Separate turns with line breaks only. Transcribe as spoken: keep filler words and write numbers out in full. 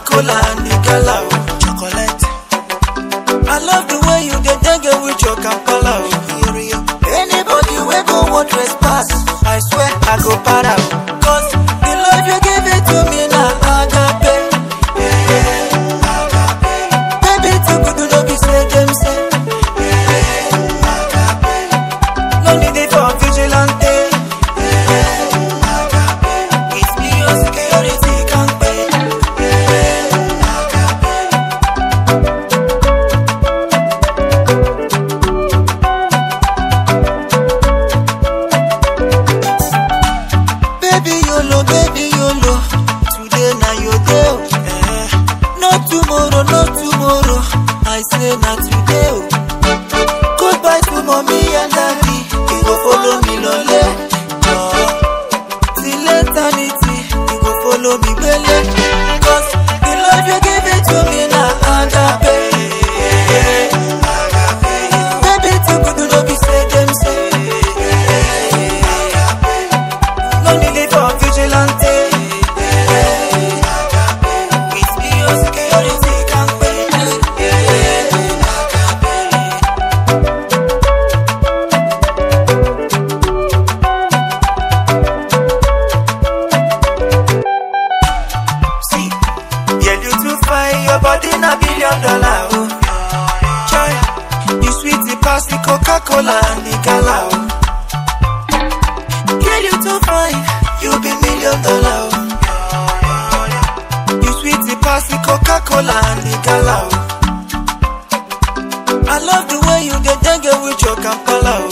Coca-Cola and the gala, oh. Chocolate. I love the way you get dengue with your Kampala, oh. Anybody we go want trespass, I swear I go para, oh. Cause the love you give it to me now, agape. Yeah, yeah, agape. Baby, too good to not be say them say. Yeah, yeah, agape. No need it for vigilante. Yeah, yeah, agape. It's me your security can't pay. Yeah, yeah, agape. Baby YOLO, baby YOLO. Today now your day, oh. Eh. Not tomorrow, not tomorrow. I say not today, oh. Goodbye to mommy and daddy. You go follow me lonely. Oh. Till eternity, you go follow me belly. Cause the love you give it to me now, agape. Yeah, agape. Baby, too good to not be say them say. No need it for vigilante. It's me your security can't pay. See, yeah, you too fine, your body na billion dollar, oh. Joy, you sweet, the pass the Coca-Cola and the gala, oh. Girl, you too fine, you be million dollar, oh. You sweet, the pass the Coca-Cola and the gala, oh. I love the way you get dengue with your Kampala, oh.